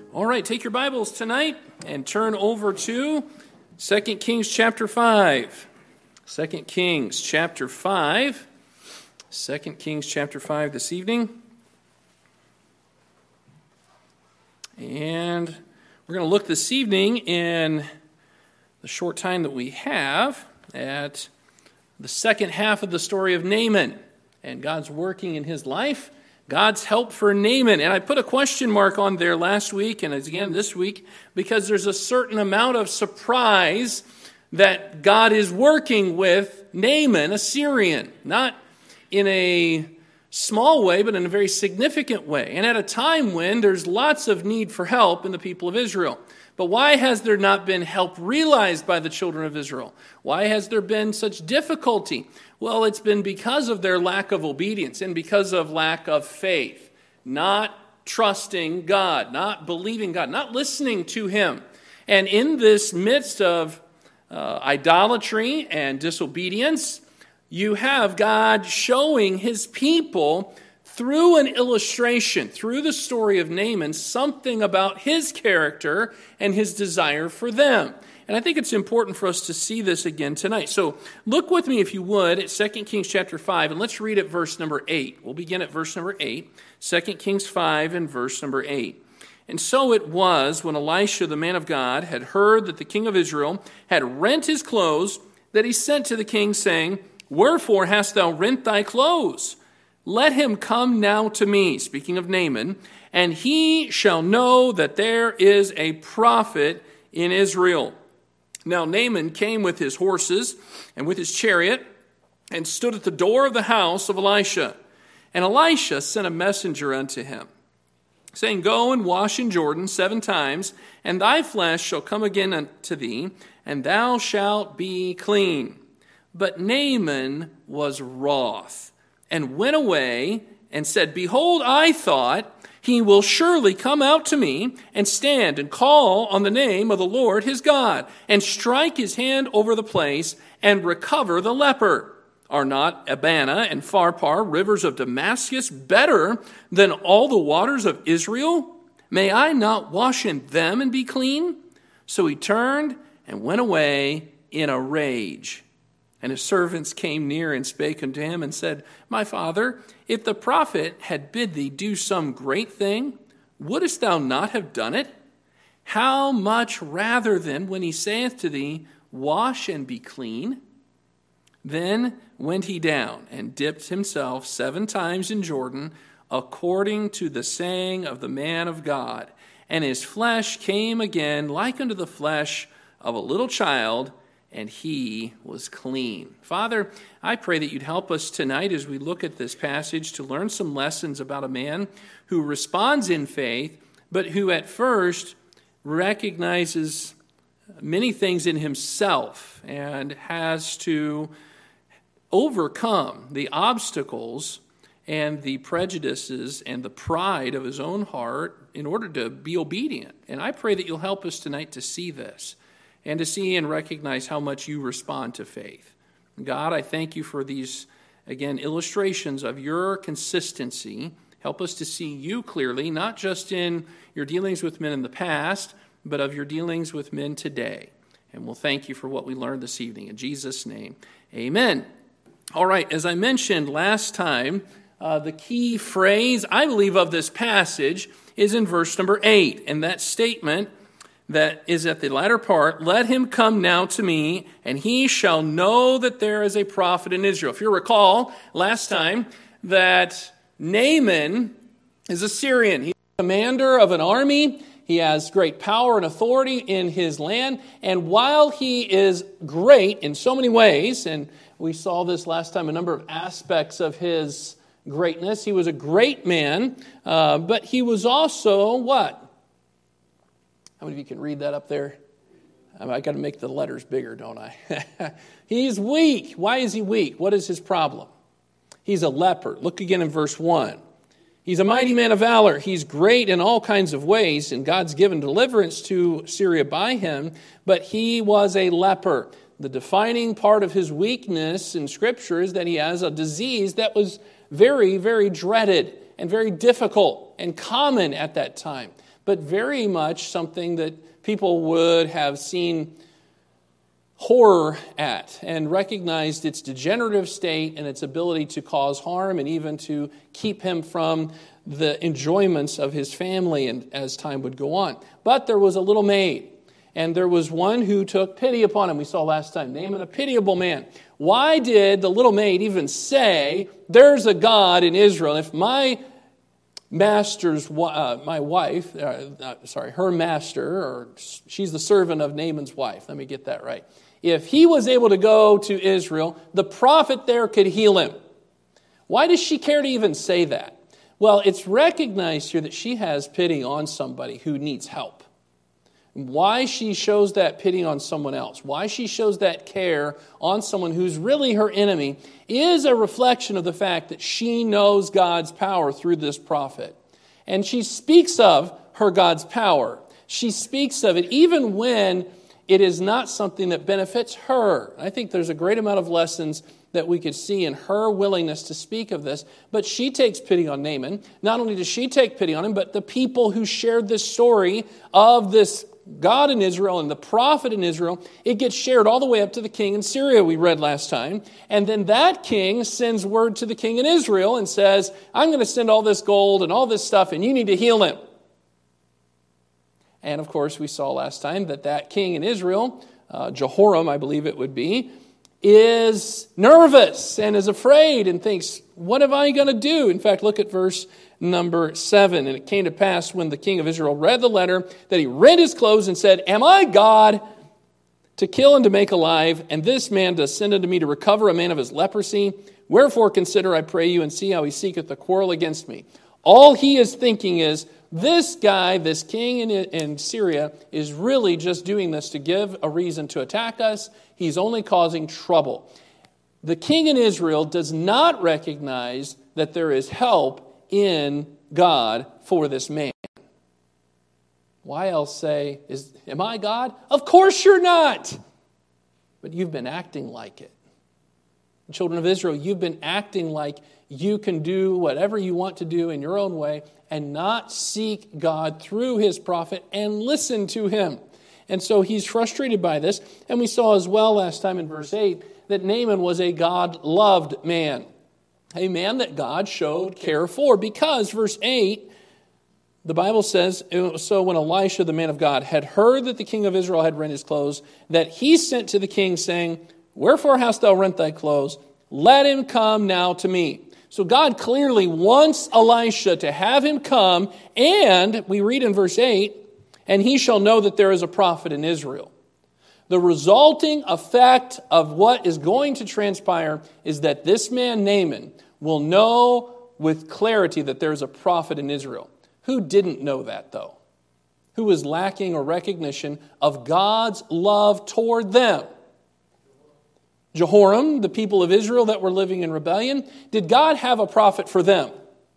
All right, take your Bibles tonight and turn over to 2 Kings chapter 5. 2 Kings chapter 5. 2 Kings chapter 5 this evening. And we're going to look this evening in the short time that we have at the second half of the story of Naaman and God's working in his life. God's help for Naaman. And I put a question mark on there last week and again this week because there's a certain amount of surprise that God is working with Naaman, a Syrian, not in a small way, but in a very significant way. And at a time when there's lots of need for help in the people of Israel. But why has there not been help realized by the children of Israel? Why has there been such difficulty? Well, it's been because of their lack of obedience and because of lack of faith, not trusting God, not believing God, not listening to Him. And in this midst of idolatry and disobedience, you have God showing His people through an illustration, through the story of Naaman, something about his character and his desire for them. And I think it's important for us to see this again tonight. So look with me, if you would, at 2 Kings chapter 5, and let's read at verse number 8. We'll begin at verse number 8, 2 Kings 5 and verse number 8. And so it was, when Elisha, the man of God, had heard that the king of Israel had rent his clothes, that he sent to the king, saying, "Wherefore hast thou rent thy clothes? Let him come now to me," speaking of Naaman, "and he shall know that there is a prophet in Israel." Now Naaman came with his horses and with his chariot and stood at the door of the house of Elisha. And Elisha sent a messenger unto him, saying, "Go and wash in Jordan 7 times, and thy flesh shall come again unto thee, and thou shalt be clean." But Naaman was wroth, and went away and said, "Behold, I thought, he will surely come out to me and stand and call on the name of the Lord his God, and strike his hand over the place and recover the leper. Are not Abana and Pharpar, rivers of Damascus, better than all the waters of Israel? May I not wash in them and be clean?" So he turned and went away in a rage. And his servants came near and spake unto him and said, "My father, if the prophet had bid thee do some great thing, wouldest thou not have done it? How much rather then, when he saith to thee, Wash and be clean?" Then went he down and dipped himself 7 times in Jordan, according to the saying of the man of God. And his flesh came again like unto the flesh of a little child, and he was clean. Father, I pray that you'd help us tonight as we look at this passage to learn some lessons about a man who responds in faith, but who at first recognizes many things in himself and has to overcome the obstacles and the prejudices and the pride of his own heart in order to be obedient. And I pray that you'll help us tonight to see this, and to see and recognize how much you respond to faith. God, I thank you for these, again, illustrations of your consistency. Help us to see you clearly, not just in your dealings with men in the past, but of your dealings with men today. And we'll thank you for what we learned this evening. In Jesus' name, amen. All right, as I mentioned last time, the key phrase, I believe, of this passage is in verse number 8. And that statement that is at the latter part, "Let him come now to me, and he shall know that there is a prophet in Israel." If you recall last time that Naaman is a Syrian. He's the commander of an army. He has great power and authority in his land. And while he is great in so many ways, and we saw this last time, a number of aspects of his greatness, he was a great man, but he was also what? How many of you can read that up there? I got to make the letters bigger, don't I? He's weak. Why is he weak? What is his problem? He's a leper. Look again in verse 1. He's a mighty man of valor. He's great in all kinds of ways, and God's given deliverance to Syria by him, but he was a leper. The defining part of his weakness in Scripture is that he has a disease that was very, very dreaded and very difficult and common at that time. but very much something that people would have seen horror at and recognized its degenerative state and its ability to cause harm and even to keep him from the enjoyments of his family and as time would go on. But there was a little maid, and there was one who took pity upon him. We saw last time, Naaman, a pitiable man. Why did the little maid even say, there's a God in Israel? If my master's, her master, or she's the servant of Naaman's wife, let me get that right. If he was able to go to Israel, the prophet there could heal him. Why does she care to even say that? Well, it's recognized here that she has pity on somebody who needs help. Why she shows that pity on someone else, why she shows that care on someone who's really her enemy, is a reflection of the fact that she knows God's power through this prophet. And she speaks of her God's power. She speaks of it even when it is not something that benefits her. I think there's a great amount of lessons that we could see in her willingness to speak of this. But she takes pity on Naaman. Not only does she take pity on him, but the people who shared this story of this God in Israel and the prophet in Israel, it gets shared all the way up to the king in Syria we read last time. And then that king sends word to the king in Israel and says, I'm going to send all this gold and all this stuff and you need to heal him. And of course, we saw last time that king in Israel, Jehoram, I believe it would be, is nervous and is afraid and thinks, what am I going to do? In fact, look at verse number 7. And it came to pass when the king of Israel read the letter that he rent his clothes and said, am I God to kill and to make alive? And this man does send unto me to recover a man of his leprosy. Wherefore consider, I pray you, and see how he seeketh a quarrel against me. All he is thinking is, this guy, this king in Syria, is really just doing this to give a reason to attack us. He's only causing trouble. The king in Israel does not recognize that there is help in God for this man. Why else say, am I God? Of course you're not. But you've been acting like it. Children of Israel, you've been acting like you can do whatever you want to do in your own way and not seek God through his prophet and listen to him. And so he's frustrated by this. And we saw as well last time in verse 8 that Naaman was a God-loved man. A man that God showed care for. Because, verse 8, the Bible says, so when Elisha, the man of God, had heard that the king of Israel had rent his clothes, that he sent to the king saying, wherefore hast thou rent thy clothes? Let him come now to me. So God clearly wants Elisha to have him come, and we read in verse 8, and he shall know that there is a prophet in Israel. The resulting effect of what is going to transpire is that this man, Naaman, will know with clarity that there is a prophet in Israel. Who didn't know that, though? Who was lacking a recognition of God's love toward them? Jehoram, the people of Israel that were living in rebellion. Did God have a prophet for them?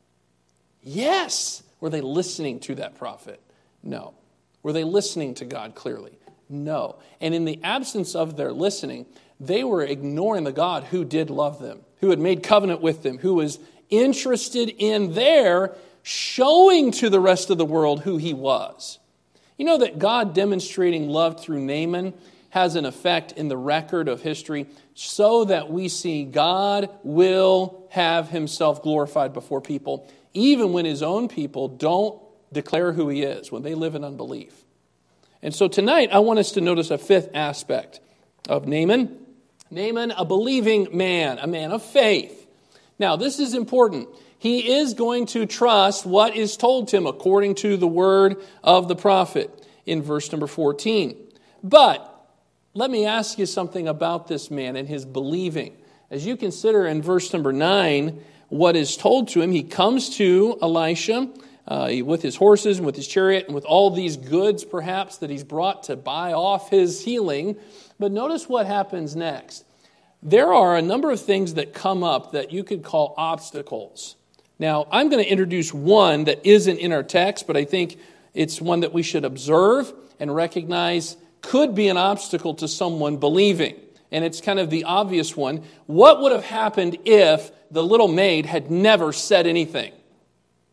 Yes. Were they listening to that prophet? No. Were they listening to God clearly? No. And in the absence of their listening, they were ignoring the God who did love them, who had made covenant with them, who was interested in their showing to the rest of the world who he was. You know that God demonstrating love through Naaman has an effect in the record of history so that we see God will have himself glorified before people, even when his own people don't declare who he is, when they live in unbelief. And so tonight, I want us to notice a fifth aspect of Naaman. Naaman, a believing man, a man of faith. Now, this is important. He is going to trust what is told to him according to the word of the prophet in verse number 14. But let me ask you something about this man and his believing. As you consider in verse number 9 what is told to him, he comes to Elisha with his horses and with his chariot and with all these goods perhaps that he's brought to buy off his healing. But notice what happens next. There are a number of things that come up that you could call obstacles. Now, I'm going to introduce one that isn't in our text, but I think it's one that we should observe and recognize could be an obstacle to someone believing. And it's kind of the obvious one. What would have happened if the little maid had never said anything?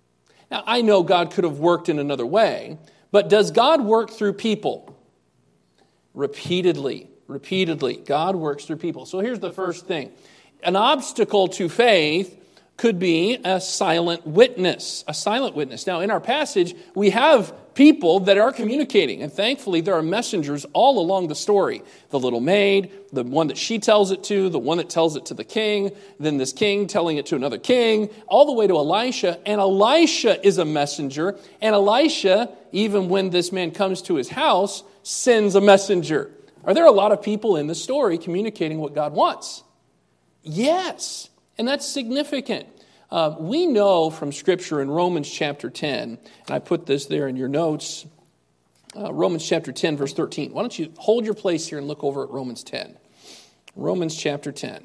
Now, I know God could have worked in another way, but does God work through people? Repeatedly, God works through people. So here's the first thing. An obstacle to faith could be a silent witness. A silent witness. Now, in our passage, we have people that are communicating, and thankfully there are messengers all along the story. The little maid, the one that she tells it to, the one that tells it to the king, then this king telling it to another king, all the way to Elisha. And Elisha is a messenger, and Elisha, even when this man comes to his house, sends a messenger. Are there a lot of people in the story communicating what God wants? Yes. And that's significant. We know from Scripture in Romans chapter 10, and I put this there in your notes, Romans chapter 10, verse 13. Why don't you hold your place here and look over at Romans 10. Romans chapter 10.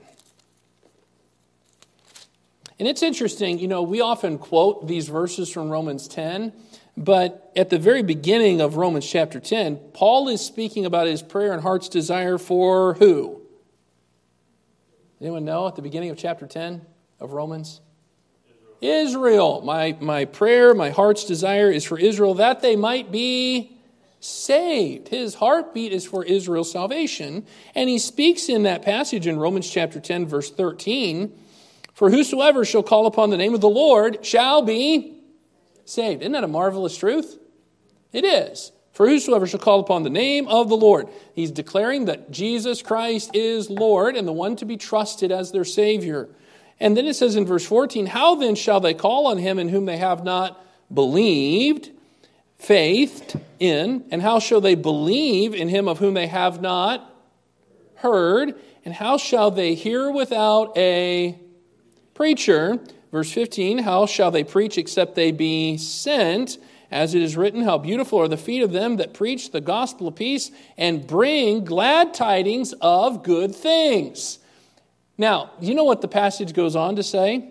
And it's interesting, we often quote these verses from Romans 10, but at the very beginning of Romans chapter 10, Paul is speaking about his prayer and heart's desire for who? Anyone know at the beginning of chapter 10 of Romans? Israel. My prayer, my heart's desire is for Israel, that they might be saved. His heartbeat is for Israel's salvation. And he speaks in that passage in Romans chapter 10, verse 13, for whosoever shall call upon the name of the Lord shall be saved. Isn't that a marvelous truth? It is. For whosoever shall call upon the name of the Lord. He's declaring that Jesus Christ is Lord and the one to be trusted as their Savior. And then it says in verse 14, how then shall they call on him in whom they have not believed, faithed in, and how shall they believe in him of whom they have not heard? And how shall they hear without a preacher? Verse 15, how shall they preach except they be sent? As it is written, how beautiful are the feet of them that preach the gospel of peace and bring glad tidings of good things. Now, you know what the passage goes on to say?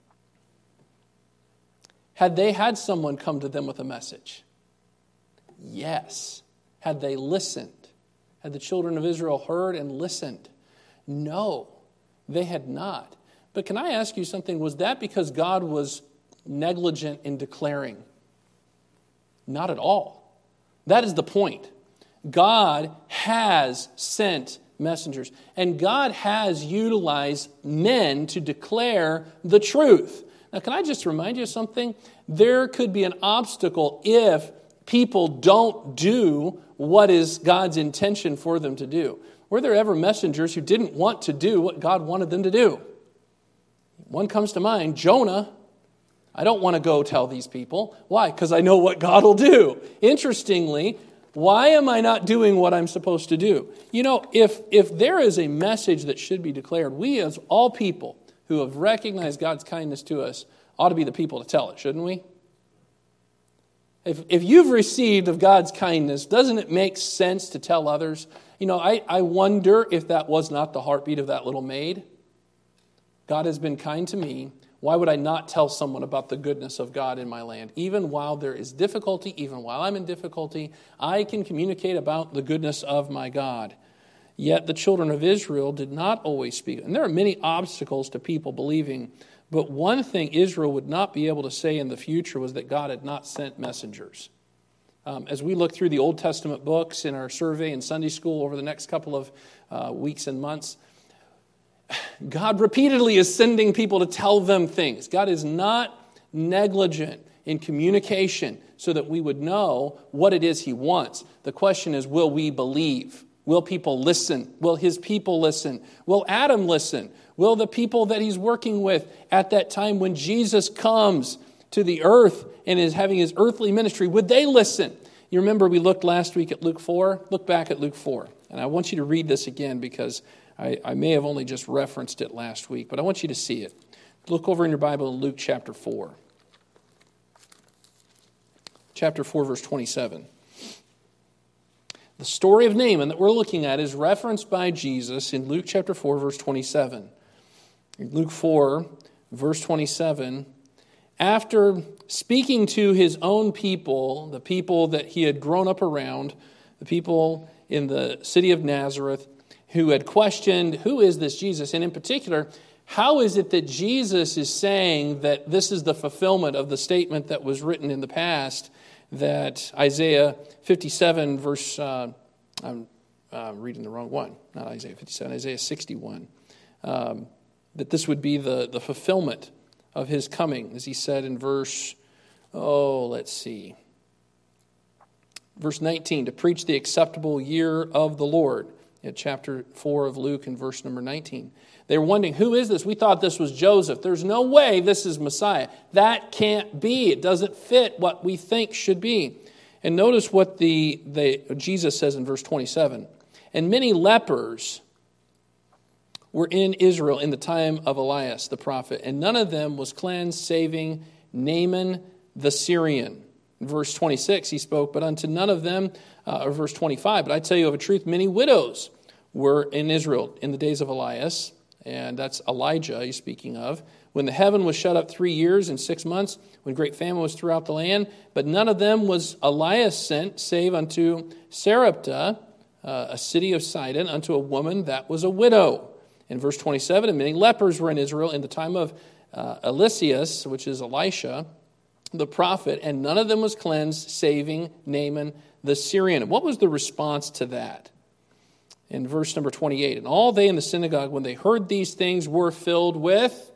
Had they had someone come to them with a message? Yes. Had they listened? Had the children of Israel heard and listened? No, they had not. But can I ask you something? Was that because God was negligent in declaring? Not at all. That is the point. God has sent messengers, and God has utilized men to declare the truth. Now, can I just remind you of something? There could be an obstacle if people don't do what is God's intention for them to do. Were there ever messengers who didn't want to do what God wanted them to do? One comes to mind, Jonah. I don't want to go tell these people. Why? Because I know what God will do. Interestingly, why am I not doing what I'm supposed to do? If there is a message that should be declared, we as all people who have recognized God's kindness to us ought to be the people to tell it, shouldn't we? If you've received of God's kindness, doesn't it make sense to tell others? I wonder if that was not the heartbeat of that little maid. God has been kind to me. Why would I not tell someone about the goodness of God in my land? Even while there is difficulty, even while I'm in difficulty, I can communicate about the goodness of my God. Yet the children of Israel did not always speak. And there are many obstacles to people believing. But one thing Israel would not be able to say in the future was that God had not sent messengers. As we look through the Old Testament books in our survey in Sunday school over the next couple of weeks and months, God repeatedly is sending people to tell them things. God is not negligent in communication so that we would know what it is He wants. The question is, will we believe? Will people listen? Will His people listen? Will Adam listen? Will the people that He's working with at that time when Jesus comes to the earth and is having His earthly ministry, would they listen? You remember we looked last week at Luke 4? Look back at Luke 4. And I want you to read this again because I may have only just referenced it last week, but I want you to see it. Look over in your Bible in Luke chapter 4. Chapter 4, verse 27. The story of Naaman that we're looking at is referenced by Jesus in Luke chapter 4, verse 27. In Luke 4, verse 27, after speaking to his own people, the people that he had grown up around, the people in the city of Nazareth, who had questioned, who is this Jesus? And in particular, How is it that Jesus is saying that this is the fulfillment of the statement that was written in the past, that Isaiah 57 verse, I'm reading the wrong one, not Isaiah 57, Isaiah 61, that this would be the fulfillment of his coming, as he said in verse, verse 19, to preach the acceptable year of the Lord, at chapter 4 of Luke and verse number 19. They were wondering, who is this? We thought this was Joseph. There's no way this is Messiah. That can't be. It doesn't fit what we think should be. And notice what Jesus says in verse 27. And many lepers were in Israel in the time of Elias the prophet, and none of them was cleansed, saving Naaman the Syrian. In verse 26 he spoke, but unto none of them, or verse 25, but I tell you of a truth, many widows were in Israel in the days of Elias, and that's Elijah he's speaking of, when the heaven was shut up 3 years and 6 months, when great famine was throughout the land, but none of them was Elias sent, save unto Sarepta, a city of Sidon, unto a woman that was a widow. In verse 27, and many lepers were in Israel in the time of Eliseus, which is Elisha, the prophet, and none of them was cleansed, saving Naaman the Syrian. And what was the response to that? In verse number 28, and all they in the synagogue, when they heard these things, were filled with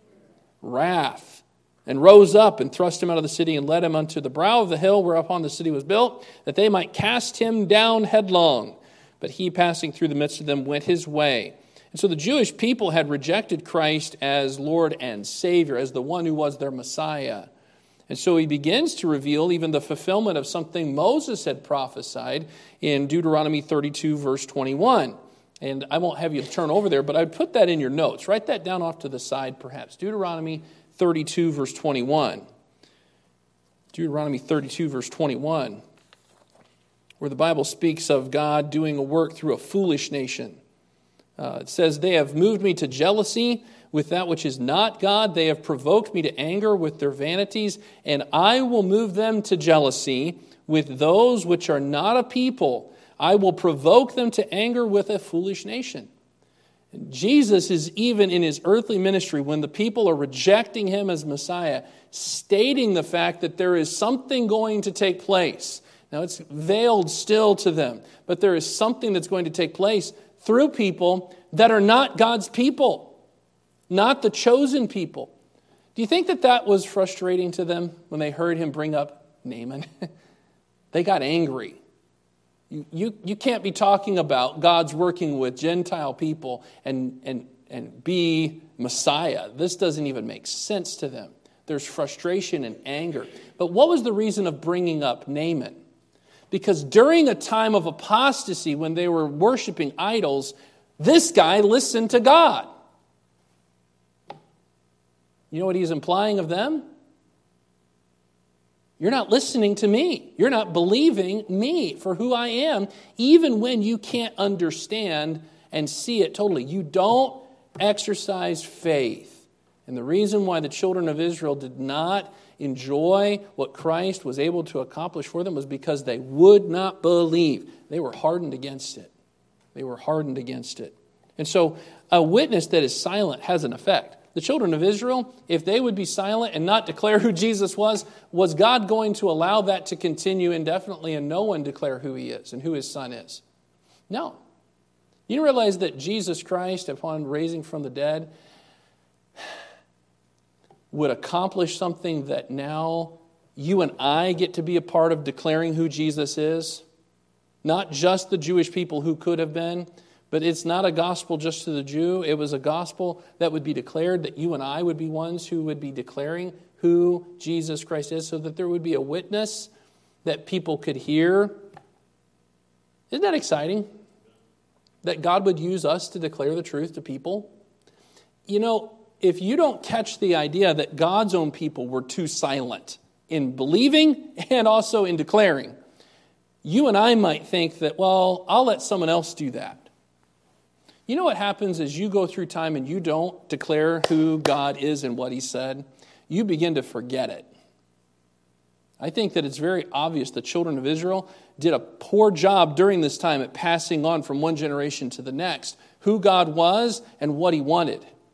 wrath, and rose up and thrust him out of the city, and led him unto the brow of the hill whereupon the city was built, that they might cast him down headlong. But he, passing through the midst of them, went his way. And so the Jewish people had rejected Christ as Lord and Savior, as the one who was their Messiah. And so he begins to reveal even the fulfillment of something Moses had prophesied in Deuteronomy 32, verse 21. And I won't have you turn over there, but I'd put that in your notes. Write that down off to the side, perhaps. Deuteronomy 32, verse 21. Deuteronomy 32, verse 21, where the Bible speaks of God doing a work through a foolish nation. It says, they have moved me to jealousy with that which is not God. They have provoked me to anger with their vanities, and I will move them to jealousy with those which are not a people. I will provoke them to anger with a foolish nation. And Jesus is even in his earthly ministry, when the people are rejecting him as Messiah, stating the fact that there is something going to take place. Now it's veiled still to them, but there is something that's going to take place through people that are not God's people, not the chosen people. Do you think that was frustrating to them when they heard him bring up Naaman? They got angry. You can't be talking about God's working with Gentile people and be Messiah. This doesn't even make sense to them. There's frustration and anger. But what was the reason of bringing up Naaman? Because during a time of apostasy, when they were worshiping idols, this guy listened to God. You know what he's implying of them? You're not listening to me. You're not believing me for who I am, even when you can't understand and see it totally. You don't exercise faith. And the reason why the children of Israel did not enjoy what Christ was able to accomplish for them was because they would not believe. They were hardened against it. They were hardened against it. And so a witness that is silent has an effect. The children of Israel, if they would be silent and not declare who Jesus was God going to allow that to continue indefinitely and no one declare who he is and who his son is? No. You realize that Jesus Christ, upon raising from the dead, would accomplish something that now you and I get to be a part of, declaring who Jesus is? Not just the Jewish people who could have been, but it's not a gospel just to the Jew. It was a gospel that would be declared, that you and I would be ones who would be declaring who Jesus Christ is, so that there would be a witness that people could hear. Isn't that exciting? That God would use us to declare the truth to people. You know, if you don't catch the idea that God's own people were too silent in believing and also in declaring, you and I might think that, well, I'll let someone else do that. You know what happens as you go through time and you don't declare who God is and what he said? You begin to forget it. I think that it's very obvious the children of Israel did a poor job during this time at passing on from one generation to the next who God was and what he wanted.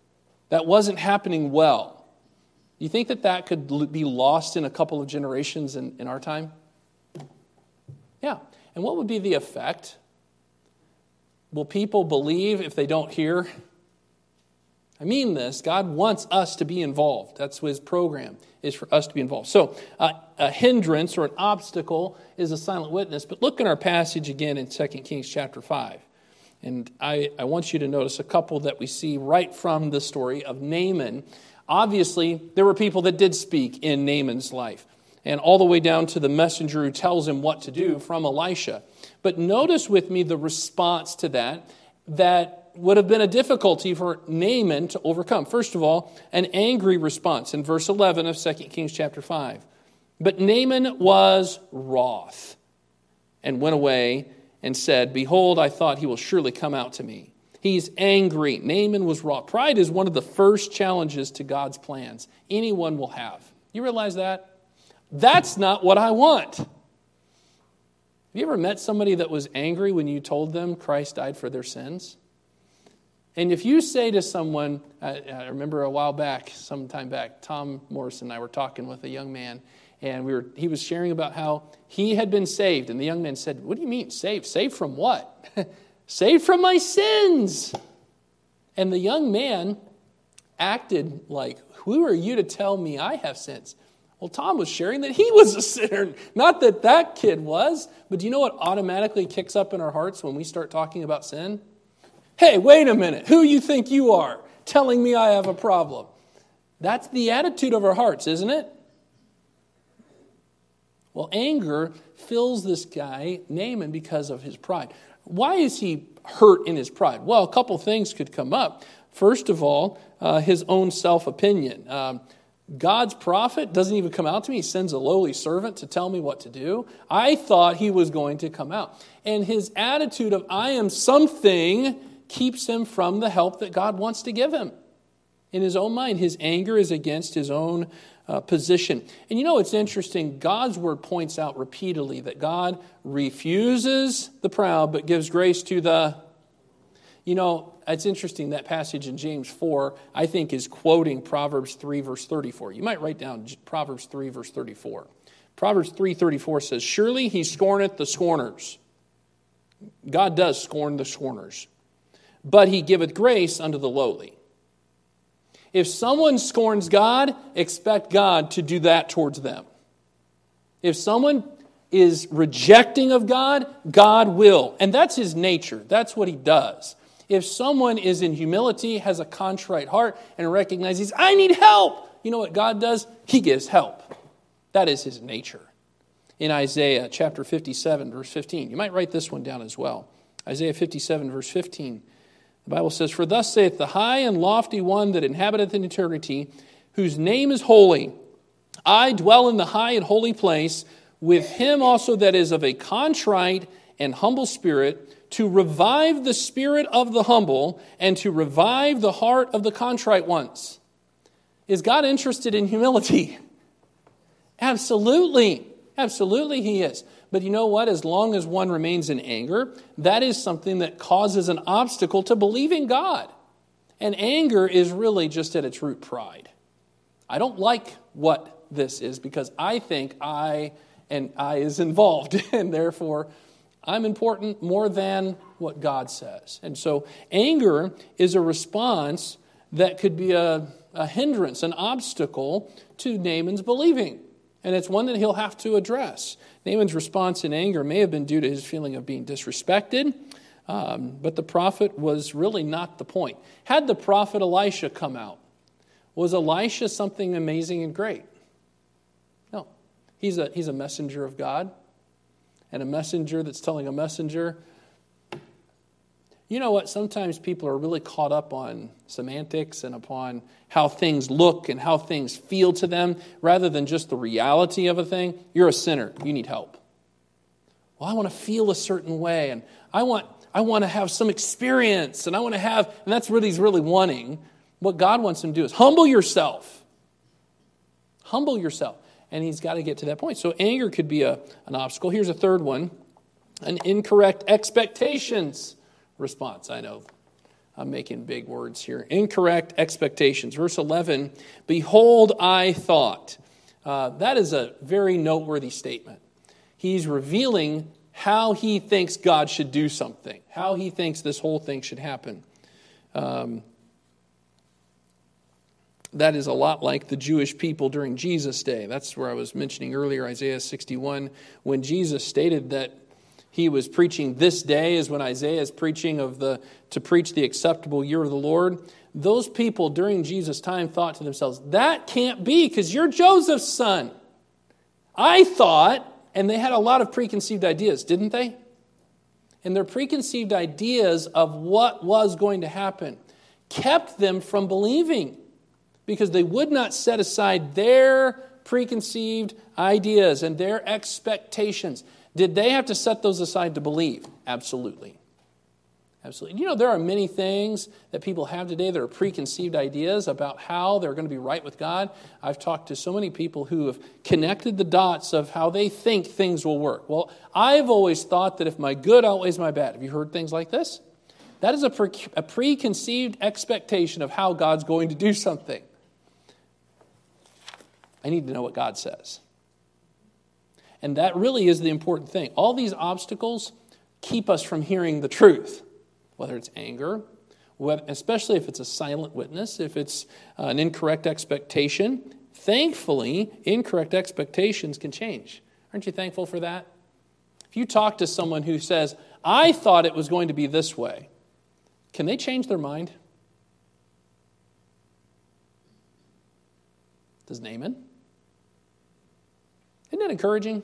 that wasn't happening well. Do you think that could be lost in a couple of generations in our time? Yeah. And what would be the effect? Will people believe if they don't hear? I mean this. God wants us to be involved. That's what his program is, for us to be involved. So a hindrance or an obstacle is a silent witness. But look in our passage again in 2 Kings chapter 5. And I want you to notice a couple that we see right from the story of Naaman. Obviously, there were people that did speak in Naaman's life, and all the way down to the messenger who tells him what to do from Elisha. But notice with me the response to that would have been a difficulty for Naaman to overcome. First of all, an angry response in verse 11 of 2 Kings chapter 5. But Naaman was wroth and went away and said, "Behold, I thought he will surely come out to me." He's angry. Naaman was wroth. Pride is one of the first challenges to God's plans anyone will have. You realize that? That's not what I want. Have you ever met somebody that was angry when you told them Christ died for their sins? And if you say to someone, I remember a while back, sometime back, Tom Morrison and I were talking with a young man, and he was sharing about how he had been saved. And the young man said, "What do you mean saved? Saved from what?" "Saved from my sins." And the young man acted like, "Who are you to tell me I have sins?" Well, Tom was sharing that he was a sinner. Not that kid was. But do you know what automatically kicks up in our hearts when we start talking about sin? Hey, wait a minute. Who you think you are telling me I have a problem? That's the attitude of our hearts, isn't it? Well, anger fills this guy, Naaman, because of his pride. Why is he hurt in his pride? Well, a couple things could come up. First of all, his own self-opinion. God's prophet doesn't even come out to me. He sends a lowly servant to tell me what to do. I thought he was going to come out. And his attitude of I am something keeps him from the help that God wants to give him. In his own mind, his anger is against his own position. And you know, it's interesting. God's word points out repeatedly that God refuses the proud but gives grace to the... You know, it's interesting, that passage in James 4, I think, is quoting Proverbs 3, verse 34. You might write down Proverbs 3, verse 34. Proverbs 3:34 says, "Surely he scorneth the scorners." God does scorn the scorners. "But he giveth grace unto the lowly." If someone scorns God, expect God to do that towards them. If someone is rejecting of God, God will. And that's his nature. That's what he does. If someone is in humility, has a contrite heart, and recognizes, I need help, you know what God does? He gives help. That is his nature. In Isaiah chapter 57, verse 15, you might write this one down as well. Isaiah 57, verse 15. The Bible says, "For thus saith the high and lofty one that inhabiteth in eternity, whose name is holy. I dwell in the high and holy place, with him also that is of a contrite and humble spirit, to revive the spirit of the humble, and to revive the heart of the contrite ones." Is God interested in humility? Absolutely. Absolutely he is. But you know what? As long as one remains in anger, that is something that causes an obstacle to believing God. And anger is really just at its root pride. I don't like what this is because I think I is involved, and therefore I'm important more than what God says. And so anger is a response that could be a hindrance, an obstacle to Naaman's believing. And it's one that he'll have to address. Naaman's response in anger may have been due to his feeling of being disrespected, but the prophet was really not the point. Had the prophet Elisha come out, was Elisha something amazing and great? No. He's a messenger of God, and a messenger that's telling a messenger. You know what? Sometimes people are really caught up on semantics and upon how things look and how things feel to them rather than just the reality of a thing. You're a sinner. You need help. Well, I want to feel a certain way, and I want to have some experience, and and that's what he's really wanting. What God wants him to do is humble yourself. Humble yourself. And he's got to get to that point. So anger could be an obstacle. Here's a third one, an incorrect expectations response. I know I'm making big words here. Incorrect expectations. Verse 11, behold, I thought. That is a very noteworthy statement. He's revealing how he thinks God should do something, how he thinks this whole thing should happen. That is a lot like the Jewish people during Jesus' day. That's where I was mentioning earlier, Isaiah 61, when Jesus stated that he was preaching this day is when Isaiah is preaching to preach the acceptable year of the Lord. Those people during Jesus' time thought to themselves, that can't be because you're Joseph's son. I thought, and they had a lot of preconceived ideas, didn't they? And their preconceived ideas of what was going to happen kept them from believing because they would not set aside their preconceived ideas and their expectations. Did they have to set those aside to believe? Absolutely. Absolutely. You know, there are many things that people have today that are preconceived ideas about how they're going to be right with God. I've talked to so many people who have connected the dots of how they think things will work. Well, I've always thought that if my good outweighs my bad. Have you heard things like this? That is a preconceived expectation of how God's going to do something. I need to know what God says. And that really is the important thing. All these obstacles keep us from hearing the truth, whether it's anger, especially if it's a silent witness, if it's an incorrect expectation. Thankfully, incorrect expectations can change. Aren't you thankful for that? If you talk to someone who says, I thought it was going to be this way, can they change their mind? Does Naaman? Isn't that encouraging?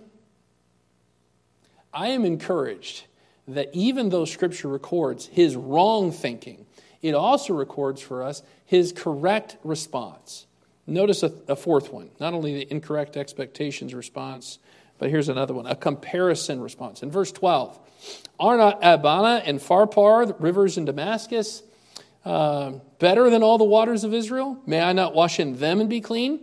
I am encouraged that even though Scripture records his wrong thinking, it also records for us his correct response. Notice a fourth one. Not only the incorrect expectations response, but here's another one, a comparison response. In verse 12, are not Abana and Pharpar, the rivers in Damascus, better than all the waters of Israel? May I not wash in them and be clean?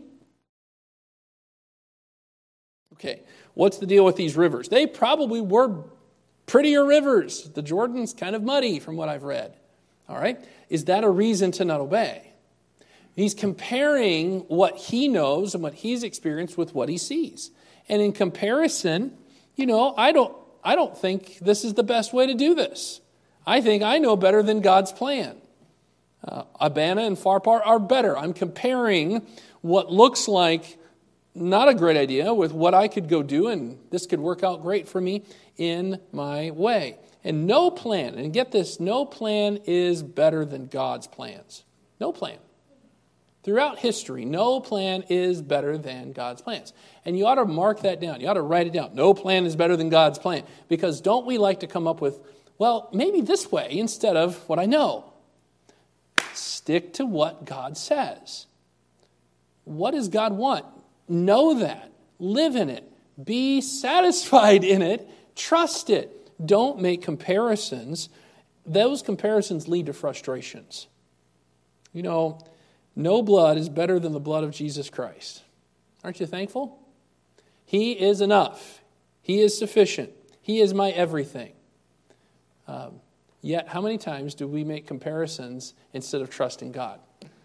Okay, what's the deal with these rivers? They probably were prettier rivers. The Jordan's kind of muddy from what I've read. All right, is that a reason to not obey? He's comparing what he knows and what he's experienced with what he sees. And in comparison, I don't think this is the best way to do this. I think I know better than God's plan. Abana and Pharpar are better. I'm comparing what looks like not a great idea with what I could go do, and this could work out great for me in my way. And no plan, and get this, no plan is better than God's plans. No plan. Throughout history, no plan is better than God's plans. And you ought to mark that down. You ought to write it down. No plan is better than God's plan. Because don't we like to come up with, well, maybe this way instead of what I know? Stick to what God says. What does God want? Know that. Live in it. Be satisfied in it. Trust it. Don't make comparisons. Those comparisons lead to frustrations. No blood is better than the blood of Jesus Christ. Aren't you thankful? He is enough. He is sufficient. He is my everything. Yet, how many times do we make comparisons instead of trusting God?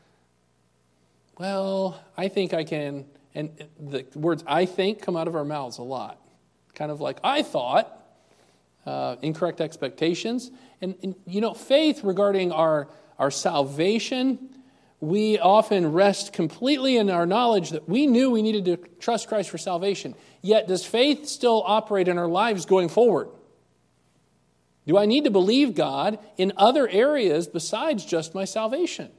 Well, I think I can. And the words I think come out of our mouths a lot. Kind of like, I thought, incorrect expectations. And faith regarding our salvation, we often rest completely in our knowledge that we knew we needed to trust Christ for salvation. Yet, does faith still operate in our lives going forward? Do I need to believe God in other areas besides just my salvation?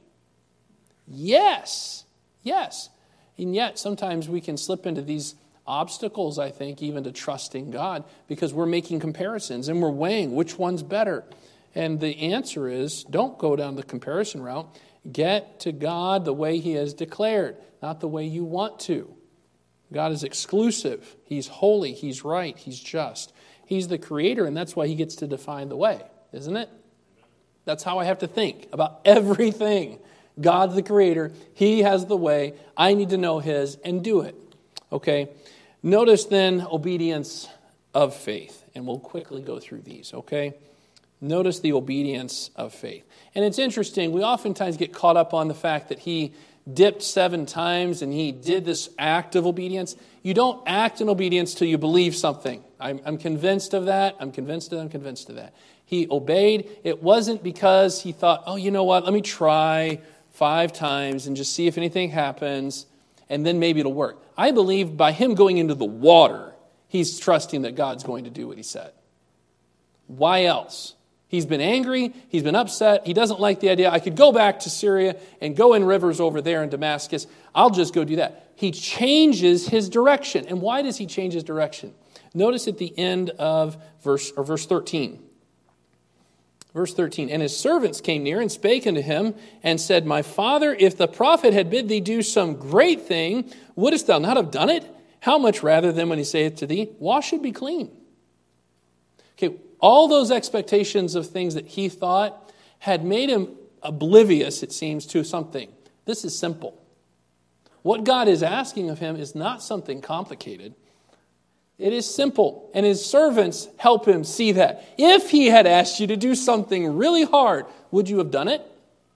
Yes. Yes. And yet, sometimes we can slip into these obstacles, I think, even to trusting God, because we're making comparisons and we're weighing which one's better. And the answer is, don't go down the comparison route. Get to God the way He has declared, not the way you want to. God is exclusive. He's holy. He's right. He's just. He's the creator, and that's why He gets to define the way, isn't it? That's how I have to think about everything. God's the creator. He has the way. I need to know His and do it. Okay? Notice then obedience of faith. And we'll quickly go through these, okay? Notice the obedience of faith. And it's interesting, we oftentimes get caught up on the fact that he dipped 7 times and he did this act of obedience. You don't act in obedience till you believe something. I'm convinced of that. I'm convinced of that. He obeyed. It wasn't because he thought, oh, you know what, let me try 5 times and just see if anything happens, and then maybe it'll work. I believe by him going into the water, he's trusting that God's going to do what he said. Why else? He's been angry. He's been upset. He doesn't like the idea. I could go back to Syria and go in rivers over there in Damascus. I'll just go do that. He changes his direction. And why does he change his direction? Notice at the end of verse 13. Verse 13, and his servants came near and spake unto him and said, My father, if the prophet had bid thee do some great thing, wouldest thou not have done it? How much rather than when he saith to thee, Wash and be clean? Okay, all those expectations of things that he thought had made him oblivious, it seems, to something. This is simple. What God is asking of him is not something complicated. It is simple, and his servants help him see that. If he had asked you to do something really hard, would you have done it?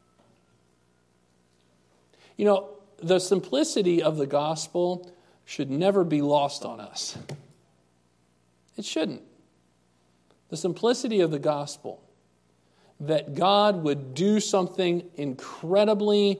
You know, the simplicity of the gospel should never be lost on us. It shouldn't. The simplicity of the gospel, that God would do something incredibly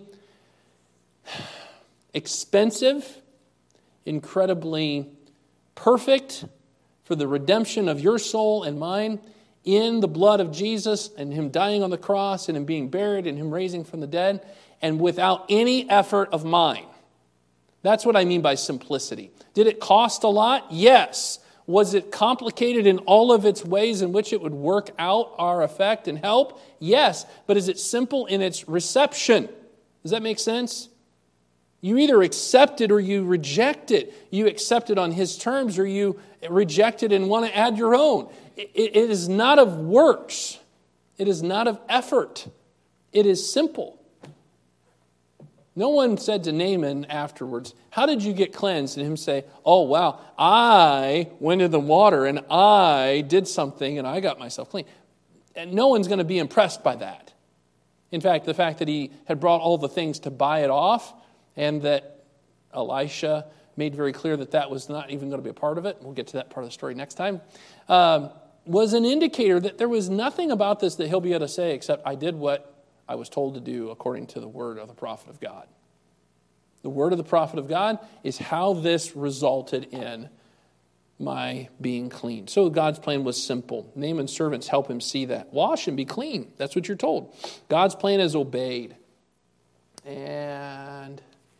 expensive, incredibly perfect for the redemption of your soul and mine in the blood of Jesus and him dying on the cross and him being buried and him raising from the dead and without any effort of mine. That's what I mean by simplicity. Did it cost a lot? Yes. Was it complicated in all of its ways in which it would work out our effect and help? Yes. But is it simple in its reception? Does that make sense? You either accept it or you reject it. You accept it on his terms or you reject it and want to add your own. It is not of works. It is not of effort. It is simple. No one said to Naaman afterwards, how did you get cleansed? And him say, oh, wow, I went in the water and I did something and I got myself clean. And no one's going to be impressed by that. In fact, the fact that he had brought all the things to buy it off and that Elisha made very clear that that was not even going to be a part of it, we'll get to that part of the story next time, was an indicator that there was nothing about this that he'll be able to say except I did what I was told to do according to the word of the prophet of God. The word of the prophet of God is how this resulted in my being clean. So God's plan was simple. Naaman's servants help him see that. Wash and be clean. That's what you're told. God's plan is obeyed. And,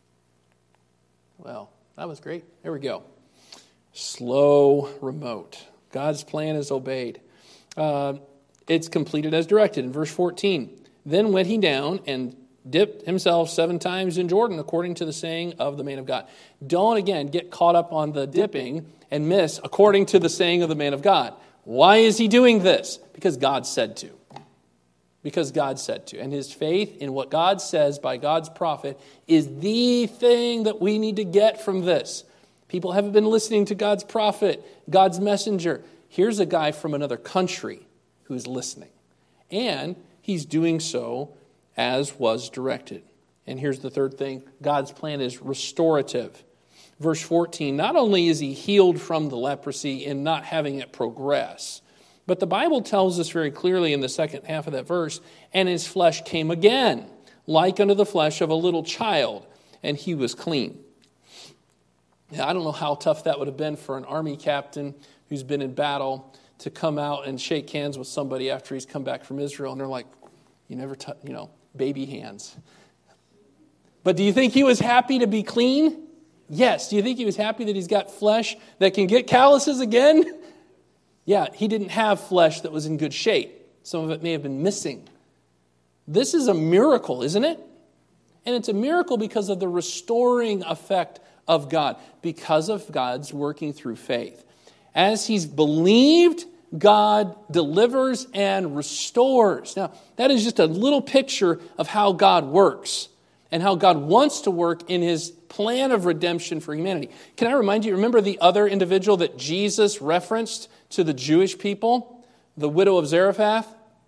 well, that was great. There we go. Slow remote. God's plan is obeyed. It's completed as directed in verse 14. Then went he down and dipped himself 7 times in Jordan, according to the saying of the man of God. Don't, again, get caught up on the dipping and miss according to the saying of the man of God. Why is he doing this? Because God said to. Because God said to. And his faith in what God says by God's prophet is the thing that we need to get from this. People haven't been listening to God's prophet, God's messenger. Here's a guy from another country who's listening. And he's doing so as was directed. And here's the third thing. God's plan is restorative. Verse 14, not only is he healed from the leprosy in not having it progress, but the Bible tells us very clearly in the second half of that verse, and his flesh came again, like unto the flesh of a little child, and he was clean. Now, I don't know how tough that would have been for an army captain who's been in battle to come out and shake hands with somebody after he's come back from Israel, and they're like, you never touch, baby hands. But do you think he was happy to be clean? Yes. Do you think he was happy that he's got flesh that can get calluses again? Yeah, he didn't have flesh that was in good shape. Some of it may have been missing. This is a miracle, isn't it? And it's a miracle because of the restoring effect of God, because of God's working through faith. As he's believed, God delivers and restores. Now, that is just a little picture of how God works and how God wants to work in his plan of redemption for humanity. Can I remind you, remember the other individual that Jesus referenced to the Jewish people, the widow of Zarephath?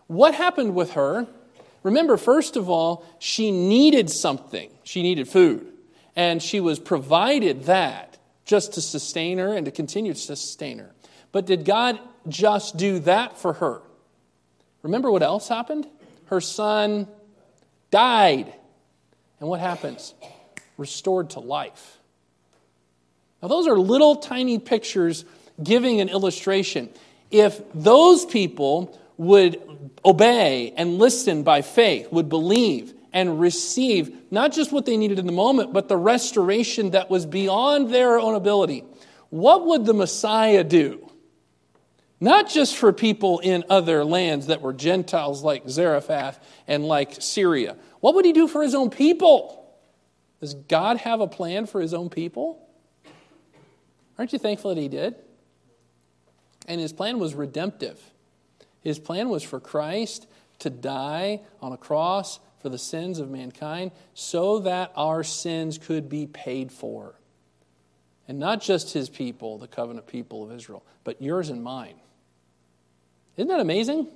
What happened with her? Remember, first of all, she needed something. She needed food. And she was provided that just to sustain her and to continue to sustain her. But did God just do that for her? Remember what else happened? Her son died. And what happens? Restored to life. Now those are little tiny pictures giving an illustration. If those people would obey and listen by faith, would believe and receive not just what they needed in the moment, but the restoration that was beyond their own ability, what would the Messiah do? Not just for people in other lands that were Gentiles like Zarephath and like Syria. What would he do for his own people? Does God have a plan for his own people? Aren't you thankful that he did? And his plan was redemptive. His plan was for Christ to die on a cross for the sins of mankind so that our sins could be paid for. And not just his people, the covenant people of Israel, but yours and mine. Isn't that amazing?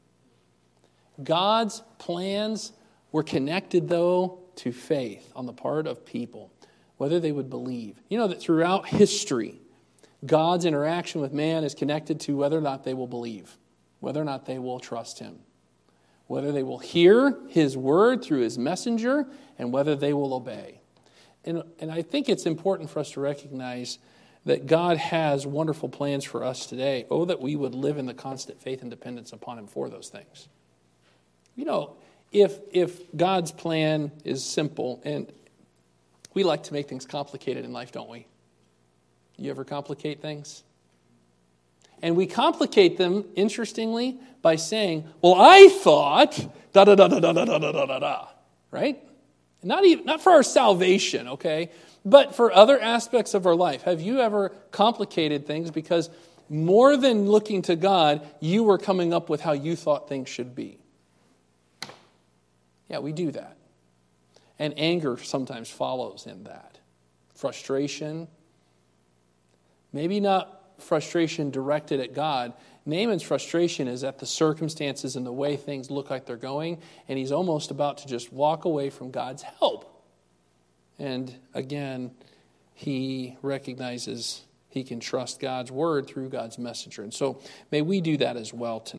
God's plans were connected, though, to faith on the part of people, whether they would believe. You know that throughout history, God's interaction with man is connected to whether or not they will believe, whether or not they will trust him, whether they will hear his word through his messenger, and whether they will obey. And I think it's important for us to recognize that God has wonderful plans for us today. Oh, that we would live in the constant faith and dependence upon him for those things. You know, if God's plan is simple, and we like to make things complicated in life, don't we? You ever complicate things? And we complicate them, interestingly, by saying, well, I thought, da-da-da-da-da-da-da-da-da, right? Not for our salvation, okay? But for other aspects of our life. Have you ever complicated things because more than looking to God, you were coming up with how you thought things should be? Yeah, we do that. And anger sometimes follows in that. Frustration. Maybe not frustration directed at God. Naaman's frustration is at the circumstances and the way things look like they're going, and he's almost about to just walk away from God's help. And again, he recognizes he can trust God's word through God's messenger. And so may we do that as well tonight.